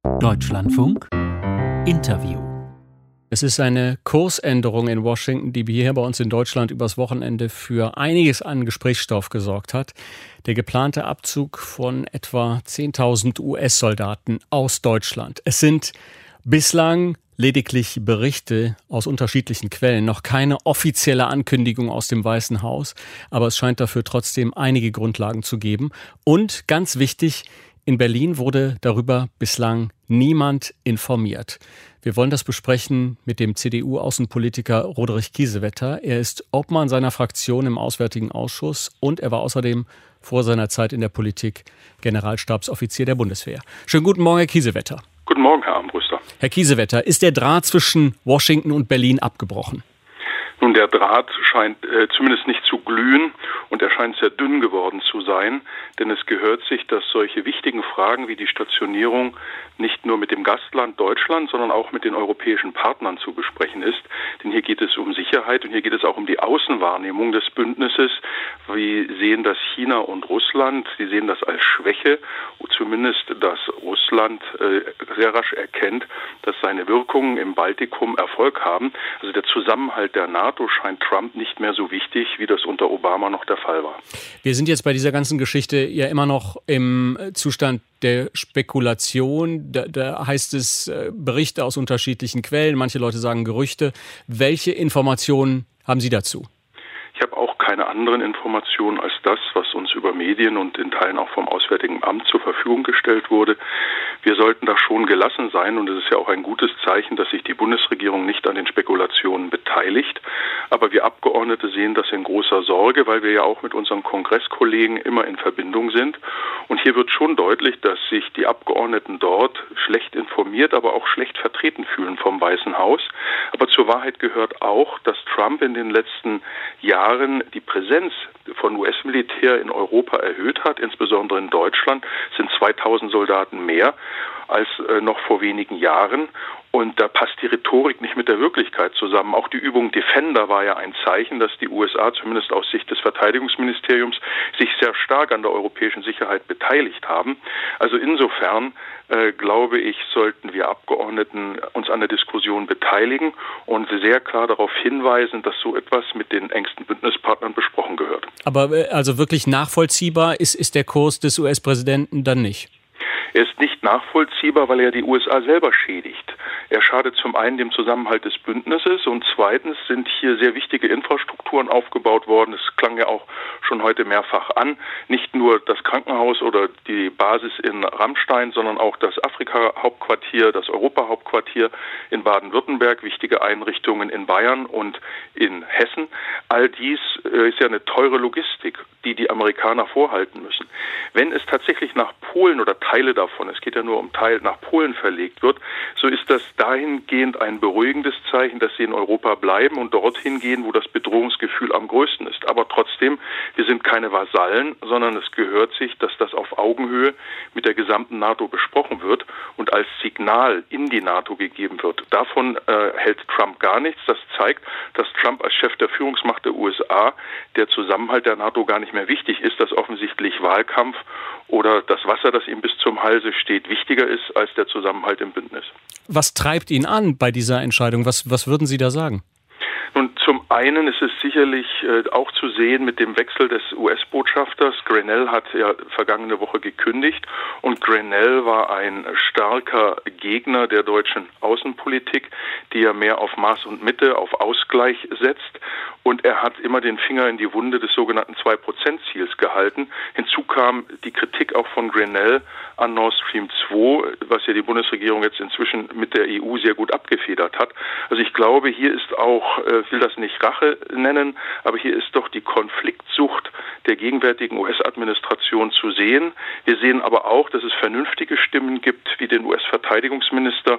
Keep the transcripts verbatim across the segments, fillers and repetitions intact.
Deutschlandfunk Interview. Es ist eine Kursänderung in Washington, die hier bei uns in Deutschland übers Wochenende für einiges an Gesprächsstoff gesorgt hat. Der geplante Abzug von etwa zehntausend U S-Soldaten aus Deutschland. Es sind bislang lediglich Berichte aus unterschiedlichen Quellen, noch keine offizielle Ankündigung aus dem Weißen Haus. Aber es scheint dafür trotzdem einige Grundlagen zu geben. Und ganz wichtig, in Berlin wurde darüber bislang niemand informiert. Wir wollen das besprechen mit dem C D U-Außenpolitiker Roderich Kiesewetter. Er ist Obmann seiner Fraktion im Auswärtigen Ausschuss und er war außerdem vor seiner Zeit in der Politik Generalstabsoffizier der Bundeswehr. Schönen guten Morgen, Herr Kiesewetter. Guten Morgen, Herr Armbruster. Herr Kiesewetter, ist der Draht zwischen Washington und Berlin abgebrochen? Nun, der Draht scheint äh, zumindest nicht zu glühen und er scheint sehr dünn geworden zu sein, denn es gehört sich, dass solche wichtigen Fragen wie die Stationierung nicht nur mit dem Gastland Deutschland, sondern auch mit den europäischen Partnern zu besprechen ist. Denn hier geht es um Sicherheit und hier geht es auch um die Außenwahrnehmung des Bündnisses. Wir sehen das China und Russland, sie sehen das als Schwäche, zumindest dass Russland äh, sehr rasch erkennt, dass seine Wirkungen im Baltikum Erfolg haben. Also der Zusammenhalt der NATO scheint Trump nicht mehr so wichtig, wie das unter Obama noch der Fall war. Wir sind jetzt bei dieser ganzen Geschichte ja immer noch im Zustand der Spekulation. Da, da heißt es äh, Berichte aus unterschiedlichen Quellen, manche Leute sagen Gerüchte. Welche Informationen haben Sie dazu? Ich habe auch keine anderen Informationen als das, was uns über Medien und in Teilen auch vom Auswärtigen Amt zur Verfügung gestellt wurde. Wir sollten da schon gelassen sein und es ist ja auch ein gutes Zeichen, dass sich die Bundesregierung nicht an den Spekulationen beteiligt. Aber wir Abgeordnete sehen das in großer Sorge, weil wir ja auch mit unseren Kongresskollegen immer in Verbindung sind. Und hier wird schon deutlich, dass sich die Abgeordneten dort schlecht informiert, aber auch schlecht vertreten fühlen vom Weißen Haus. Aber zur Wahrheit gehört auch, dass Trump in den letzten Jahren die Präsenz von U S-Militär in Europa erhöht hat, insbesondere in Deutschland sind zweitausend Soldaten mehr als äh, noch vor wenigen Jahren. Und da passt die Rhetorik nicht mit der Wirklichkeit zusammen. Auch die Übung Defender war ja ein Zeichen, dass die U S A zumindest aus Sicht des Verteidigungsministeriums sich sehr stark an der europäischen Sicherheit beteiligt haben. Also insofern äh, glaube ich, sollten wir Abgeordneten uns an der Diskussion beteiligen und sehr klar darauf hinweisen, dass so etwas mit den engsten Bündnispartnern besprochen gehört. Aber äh, also wirklich nachvollziehbar ist, ist der Kurs des U S-Präsidenten dann nicht? Er ist nicht nachvollziehbar, weil er die U S A selber schädigt. Er schadet zum einen dem Zusammenhalt des Bündnisses und zweitens sind hier sehr wichtige Infrastrukturen aufgebaut worden. Es klang ja auch schon heute mehrfach an. Nicht nur das Krankenhaus oder die Basis in Ramstein, sondern auch das Afrika-Hauptquartier, das Europa-Hauptquartier in Baden-Württemberg, wichtige Einrichtungen in Bayern und in Hessen. All dies äh, ist ja eine teure Logistik, die die Amerikaner vorhalten müssen. Wenn es tatsächlich nach Polen oder Teile davon, es geht ja nur um Teil, nach Polen verlegt wird, so ist das dahingehend ein beruhigendes Zeichen, dass sie in Europa bleiben und dorthin gehen, wo das Bedrohungsgefühl am größten ist. Aber trotzdem, wir sind keine Vasallen, sondern es gehört sich, dass das auf Augenhöhe mit der gesamten NATO besprochen wird und als Signal in die NATO gegeben wird. Davon äh, hält Trump gar nichts. Das zeigt, dass Trump als Chef der Führungsmacht der U S A der Zusammenhalt der NATO gar nicht mehr wichtig ist, dass offensichtlich Wahlkampf oder das Wasser, das ihm bis zum Halse steht, wichtiger ist als der Zusammenhalt im Bündnis. Was treibt ihn an bei dieser Entscheidung? Was, was würden Sie da sagen? Nun, zum einen ist es sicherlich äh, auch zu sehen mit dem Wechsel des U S-Botschafters. Grenell hat ja vergangene Woche gekündigt und Grenell war ein starker Gegner der deutschen Außenpolitik, die ja mehr auf Maß und Mitte, auf Ausgleich setzt. Und er hat immer den Finger in die Wunde des sogenannten zwei Prozent Ziels gehalten. Hinzu kam die Kritik auch von Grenell an Nord Stream zwei, was ja die Bundesregierung jetzt inzwischen mit der E U sehr gut abgefedert hat. Also ich glaube, hier ist auch, ich will das nicht Rache nennen, aber hier ist doch die Konfliktsucht der gegenwärtigen U S-Administration zu sehen. Wir sehen aber auch, dass es vernünftige Stimmen gibt, wie den U S-Verteidigungsminister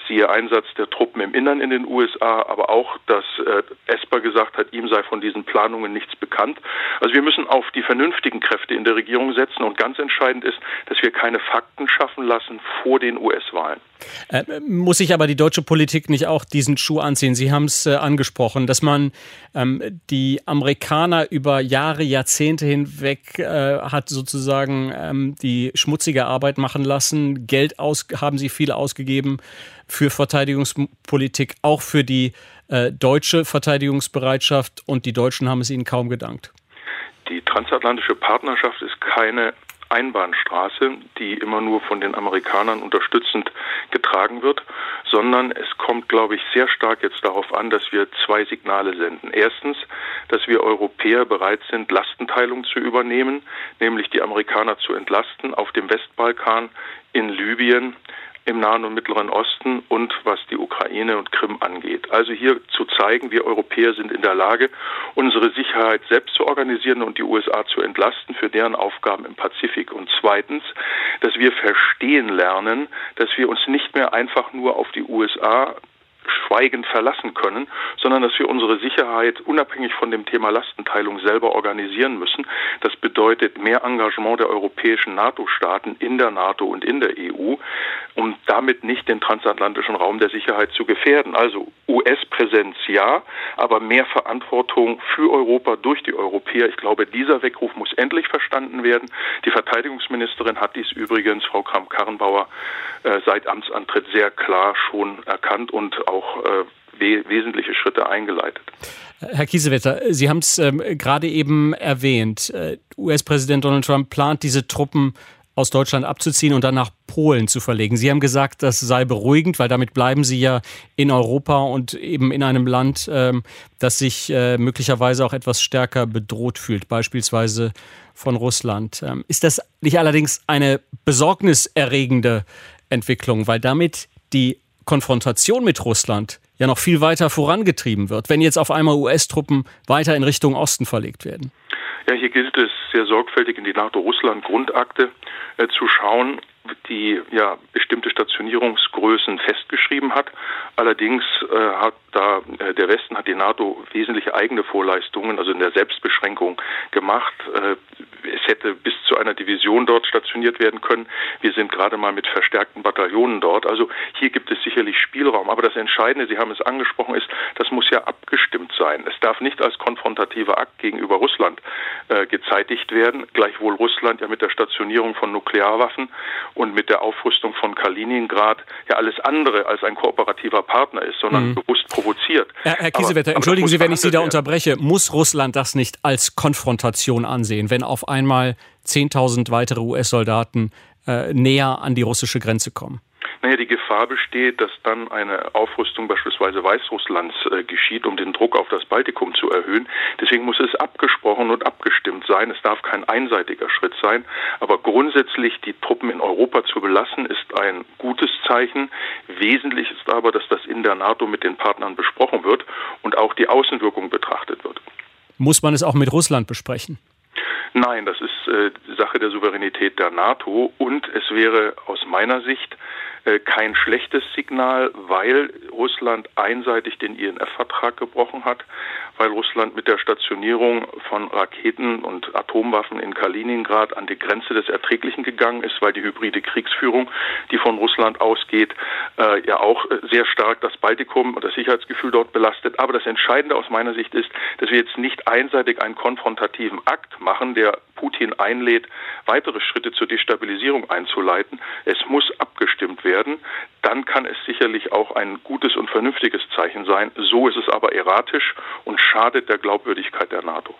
siehe Einsatz der Truppen im Innern in den U S A, aber auch, dass äh, Esper gesagt hat, ihm sei von diesen Planungen nichts bekannt. Also wir müssen auf die vernünftigen Kräfte in der Regierung setzen und ganz entscheidend ist, dass wir keine Fakten schaffen lassen vor den U S-Wahlen. Äh, muss sich aber die deutsche Politik nicht auch diesen Schuh anziehen? Sie haben es äh, angesprochen, dass man ähm, die Amerikaner über Jahre, Jahrzehnte hinweg äh, hat sozusagen ähm, die schmutzige Arbeit machen lassen. Geld aus, haben sie viel ausgegeben für Verteidigungspolitik, auch für die äh, deutsche Verteidigungsbereitschaft, und die Deutschen haben es ihnen kaum gedankt. Die transatlantische Partnerschaft ist keine Einbahnstraße, die immer nur von den Amerikanern unterstützend getragen wird, sondern es kommt, glaube ich, sehr stark jetzt darauf an, dass wir zwei Signale senden. Erstens, dass wir Europäer bereit sind, Lastenteilung zu übernehmen, nämlich die Amerikaner zu entlasten auf dem Westbalkan, in Libyen, im Nahen und Mittleren Osten und was die Ukraine und Krim angeht. Also hier zu zeigen, wir Europäer sind in der Lage, unsere Sicherheit selbst zu organisieren und die U S A zu entlasten für deren Aufgaben im Pazifik. Und zweitens, dass wir verstehen lernen, dass wir uns nicht mehr einfach nur auf die U S A schweigend verlassen können, sondern dass wir unsere Sicherheit unabhängig von dem Thema Lastenteilung selber organisieren müssen. Das bedeutet mehr Engagement der europäischen NATO-Staaten in der NATO und in der E U, um damit nicht den transatlantischen Raum der Sicherheit zu gefährden. Also U S-Präsenz ja, aber mehr Verantwortung für Europa durch die Europäer. Ich glaube, dieser Weckruf muss endlich verstanden werden. Die Verteidigungsministerin hat dies übrigens, Frau Kramp-Karrenbauer, äh, seit Amtsantritt sehr klar schon erkannt und auch auch äh, we- wesentliche Schritte eingeleitet. Herr Kiesewetter, Sie haben es ähm, gerade eben erwähnt. Äh, U S-Präsident Donald Trump plant, diese Truppen aus Deutschland abzuziehen und dann nach Polen zu verlegen. Sie haben gesagt, das sei beruhigend, weil damit bleiben Sie ja in Europa und eben in einem Land, ähm, das sich äh, möglicherweise auch etwas stärker bedroht fühlt, beispielsweise von Russland. Ähm, ist das nicht allerdings eine besorgniserregende Entwicklung, weil damit die Konfrontation mit Russland ja noch viel weiter vorangetrieben wird, wenn jetzt auf einmal U S-Truppen weiter in Richtung Osten verlegt werden? Ja, hier gilt es sehr sorgfältig in die NATO-Russland-Grundakte äh, zu schauen, die ja bestimmte Stationierungsgrößen festgeschrieben hat. Allerdings äh, hat da äh, der Westen hat die NATO wesentliche eigene Vorleistungen, also in der Selbstbeschränkung gemacht. Äh, es hätte bis zu einer Division dort stationiert werden können. Wir sind gerade mal mit verstärkten Bataillonen dort. Also hier gibt es sicherlich Spielraum. Aber das Entscheidende, Sie haben es angesprochen, ist, das muss ja abgestimmt sein. Es darf nicht als konfrontativer Akt gegenüber Russland äh, gezeitigt werden. Gleichwohl Russland ja mit der Stationierung von Nuklearwaffen und mit der Aufrüstung von Kaliningrad ja alles andere als ein kooperativer Partner ist, sondern mhm. bewusst provoziert. Herr, Herr Kiesewetter, aber, entschuldigen aber Sie, wenn ich Sie da werden. unterbreche. Muss Russland das nicht als Konfrontation ansehen, wenn auf einmal zehntausend weitere U S-Soldaten äh, näher an die russische Grenze kommen? Naja, die Gefahr besteht, dass dann eine Aufrüstung beispielsweise Weißrusslands äh, geschieht, um den Druck auf das Baltikum zu erhöhen. Deswegen muss es abgesprochen und abgestimmt sein. Es darf kein einseitiger Schritt sein. Aber grundsätzlich die Truppen in Europa zu belassen, ist ein gutes Zeichen. Wesentlich ist aber, dass das in der NATO mit den Partnern besprochen wird und auch die Außenwirkung betrachtet wird. Muss man es auch mit Russland besprechen? Nein, das ist äh, Sache der Souveränität der NATO und es wäre aus meiner Sicht äh, kein schlechtes Signal, weil Russland einseitig den I N F-Vertrag gebrochen hat, weil Russland mit der Stationierung von Raketen und Atomwaffen in Kaliningrad an die Grenze des Erträglichen gegangen ist, weil die hybride Kriegsführung, die von Russland ausgeht, äh, ja auch sehr stark das Baltikum und das Sicherheitsgefühl dort belastet. Aber das Entscheidende aus meiner Sicht ist, dass wir jetzt nicht einseitig einen konfrontativen Akt machen, der Putin einlädt, weitere Schritte zur Destabilisierung einzuleiten. Es muss abgestimmt werden. Dann kann es sicherlich auch ein gutes und vernünftiges Zeichen sein. So ist es aber erratisch und schadet der Glaubwürdigkeit der NATO.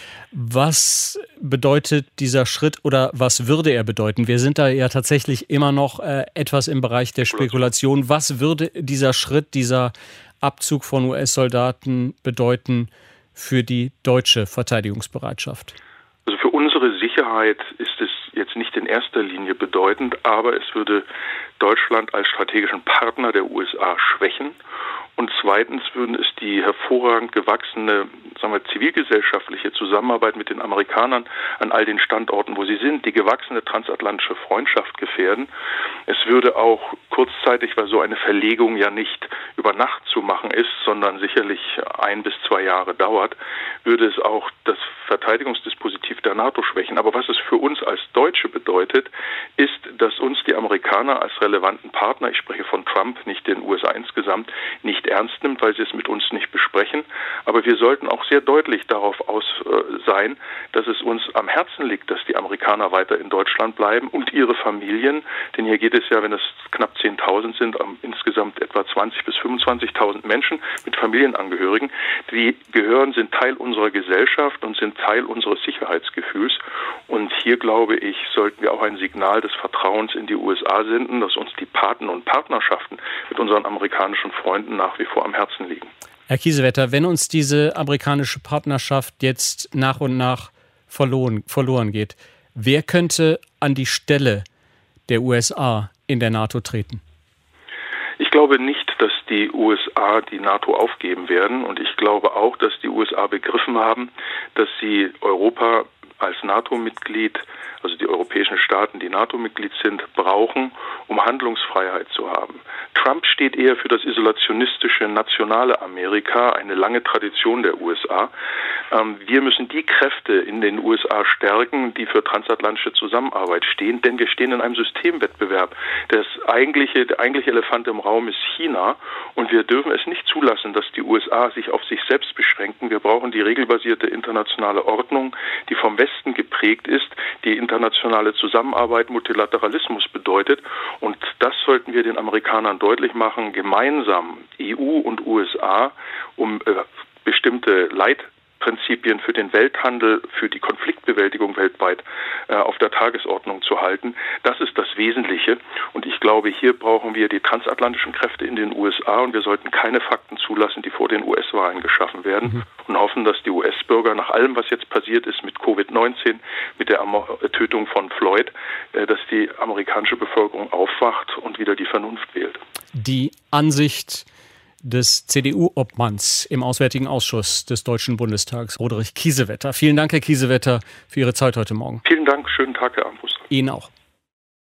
Was bedeutet dieser Schritt oder was würde er bedeuten? Wir sind da ja tatsächlich immer noch äh, etwas im Bereich der Spekulation. Was würde dieser Schritt, dieser Abzug von U S-Soldaten bedeuten für die deutsche Verteidigungsbereitschaft? Also für unsere Sicherheit ist es jetzt nicht in erster Linie bedeutend, aber es würde Deutschland als strategischen Partner der U S A schwächen Und zweitens würden es die hervorragend gewachsene, sagen wir, zivilgesellschaftliche Zusammenarbeit mit den Amerikanern an all den Standorten, wo sie sind, die gewachsene transatlantische Freundschaft gefährden. Es würde auch kurzzeitig, weil so eine Verlegung ja nicht über Nacht zu machen ist, sondern sicherlich ein bis zwei Jahre dauert, würde es auch das Verteidigungsdispositiv der NATO schwächen. Aber was es für uns als Deutsche bedeutet, ist, dass uns die Amerikaner als relevanten Partner, ich spreche von Trump, nicht den U S A insgesamt, nicht ernst nimmt, weil sie es mit uns nicht besprechen. Aber wir sollten auch sehr deutlich darauf aus äh, sein, dass es uns am Herzen liegt, dass die Amerikaner weiter in Deutschland bleiben und ihre Familien, denn hier geht es ja, wenn es knapp zehntausend sind, um insgesamt etwa zwanzigtausend bis fünfundzwanzigtausend Menschen mit Familienangehörigen, die gehören, sind Teil unserer Gesellschaft und sind Teil unseres Sicherheitsgefühls. Und hier, glaube ich, sollten wir auch ein Signal des Vertrauens in die U S A senden, dass uns die Paten und Partnerschaften mit unseren amerikanischen Freunden nach wie vor am Herzen liegen. Herr Kiesewetter, wenn uns diese amerikanische Partnerschaft jetzt nach und nach verloren, verloren geht, wer könnte an die Stelle der U S A in der NATO treten? Ich glaube nicht, dass die U S A die NATO aufgeben werden. Und ich glaube auch, dass die U S A begriffen haben, dass sie Europa als NATO-Mitglied, also die europäischen Staaten, die NATO-Mitglied sind, brauchen, um Handlungsfreiheit zu haben. Trump steht eher für das isolationistische, nationale Amerika, eine lange Tradition der U S A. Ähm, wir müssen die Kräfte in den U S A stärken, die für transatlantische Zusammenarbeit stehen, denn wir stehen in einem Systemwettbewerb. Das eigentliche, der eigentliche Elefant im Raum ist China und wir dürfen es nicht zulassen, dass die U S A sich auf sich selbst beschränken. Wir brauchen die regelbasierte internationale Ordnung, die vom Westen geprägt ist, die internationale Zusammenarbeit, Multilateralismus bedeutet. Und das sollten wir den Amerikanern deutlich machen, gemeinsam E U und U S A, um äh, bestimmte Leitprinzipien für den Welthandel, für die Konfliktbewältigung weltweit äh, auf der Tagesordnung zu halten. Das ist das Wesentliche. Und ich glaube, hier brauchen wir die transatlantischen Kräfte in den U S A und wir sollten keine Fakten zulassen, die vor den U S-Wahlen geschaffen werden. Mhm. Und hoffen, dass die U S-Bürger nach allem, was jetzt passiert ist mit Covid neunzehn, mit der Tötung von Floyd, äh, dass die amerikanische Bevölkerung aufwacht und wieder die Vernunft wählt. Die Ansicht des C D U-Obmanns im Auswärtigen Ausschuss des Deutschen Bundestags, Roderich Kiesewetter. Vielen Dank, Herr Kiesewetter, für Ihre Zeit heute Morgen. Vielen Dank, schönen Tag, Herr Armbruster. Ihnen auch.